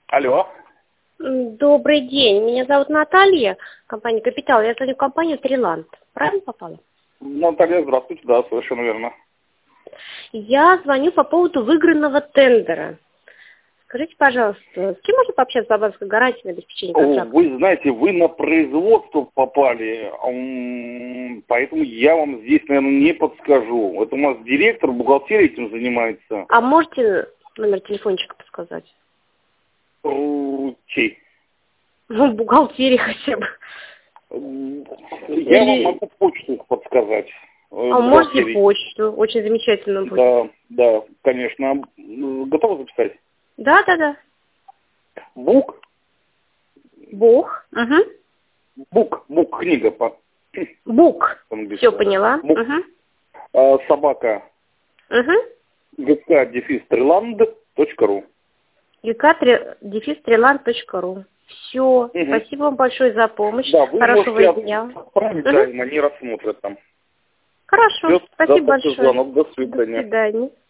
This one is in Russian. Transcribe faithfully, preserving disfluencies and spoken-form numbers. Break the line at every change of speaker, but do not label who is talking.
Алло.
Добрый день, меня зовут Наталья, компания «Капитал». Я звоню в компанию «Триланд». Правильно попала?
Наталья, здравствуйте, да, совершенно верно.
Я звоню по поводу выигранного тендера. Скажите, пожалуйста, с кем можно пообщаться по банковской гарантии на обеспечение контракта?
Вы знаете, вы на производство попали, м, поэтому я вам здесь, наверное, не подскажу. Это у нас директор бухгалтерии этим занимается.
А можете номер телефончика подсказать?
М, Чей?
Ну, бухгалтерии хотя бы.
Я
Или...
вам могу почту подсказать. э,
А можете
бухгалтерии.
почту? Очень замечательно будет.
Да, да, конечно. Готовы записать?
Да, да, да.
Бук,
Бух. Угу.
бук, бук, книга по
Бук.
по-английски.
Все поняла.
Бук.
Угу.
А, собака
Угу.
gk-триланд.ру.
gk-триланд.ру. Все.
Угу.
Спасибо вам большое за помощь.
Да, вы
Хорошего
можете
дня.
отправить,
Угу.
да, и они рассмотрят там.
Хорошо.
Все,
Спасибо
завтра
большое.
звонок, до
До
свидания.
свидания.